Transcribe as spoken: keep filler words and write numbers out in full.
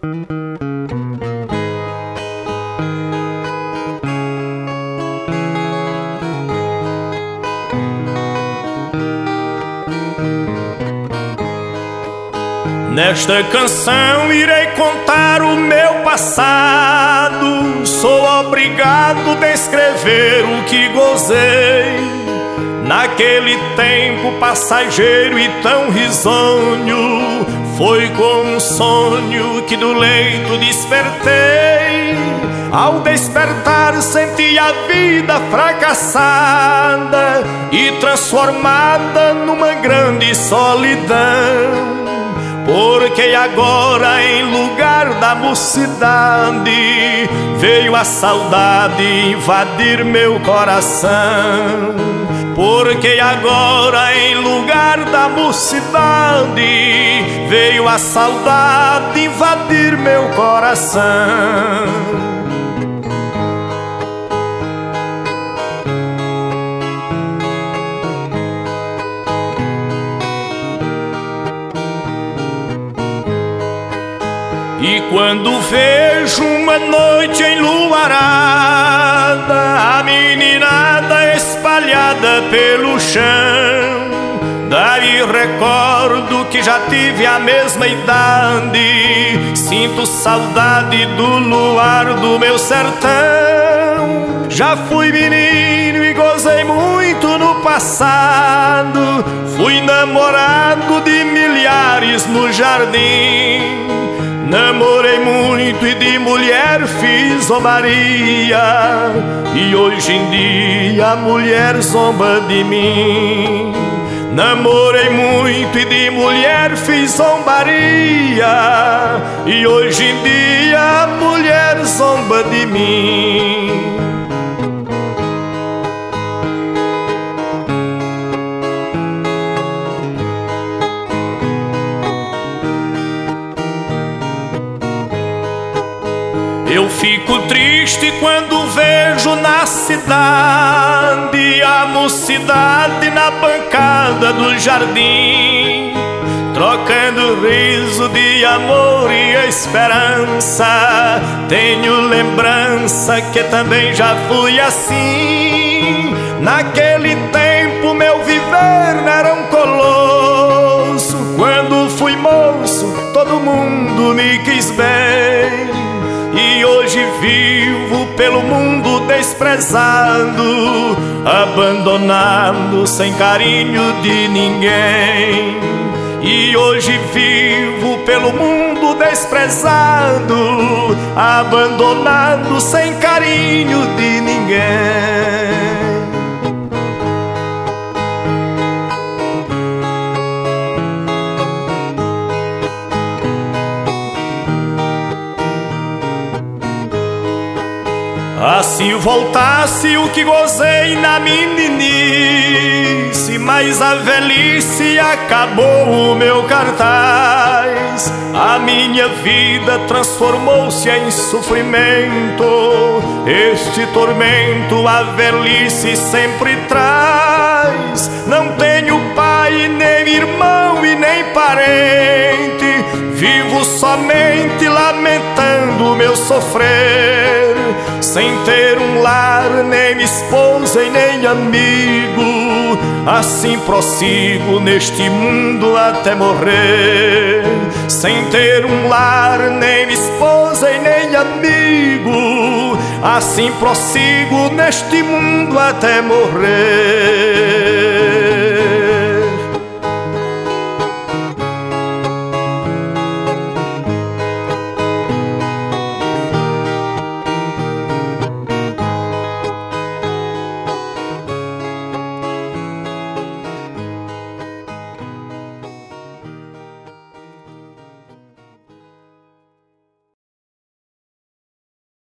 Nesta canção irei contar o meu passado. Sou obrigado a descrever o que gozei naquele tempo passageiro e tão risonho. Foi como um sonho que do leito despertei. Ao despertar senti a vida fracassada e transformada numa grande solidão. Porque agora em lugar da mocidade veio a saudade invadir meu coração. Porque agora em lugar da mocidade veio a saudade invadir meu coração. E quando vejo uma noite enluarada, a meninada espalhada pelo chão, daí recordo que já tive a mesma idade. Sinto saudade do luar do meu sertão. Já fui menino e gozei muito no passado. Fui namorado de milhares no jardim. Namorei muito e de mulher fiz zombaria. E hoje em dia a mulher zomba de mim. Namorei muito e de mulher fiz zombaria. E hoje em dia a mulher zomba de mim. Eu fico triste quando vejo na cidade a mocidade na bancada do jardim, trocando riso de amor e esperança. Tenho lembrança que também já fui assim. Naquele tempo meu viver era um colosso. Quando fui moço todo mundo me quis bem. E hoje vivo pelo mundo desprezado, abandonado sem carinho de ninguém. E hoje vivo pelo mundo desprezado, abandonado sem carinho de ninguém. Ah, se voltasse o que gozei na meninice, mas a velhice acabou o meu cartaz. A minha vida transformou-se em sofrimento. Este tormento a velhice sempre traz. Não tenho pai, nem irmão e nem parente. Vivo somente lamentando o meu sofrer, sem ter um lar, nem esposa e nem amigo. Assim prossigo neste mundo até morrer, sem ter um lar, nem esposa e nem amigo. Assim prossigo neste mundo até morrer.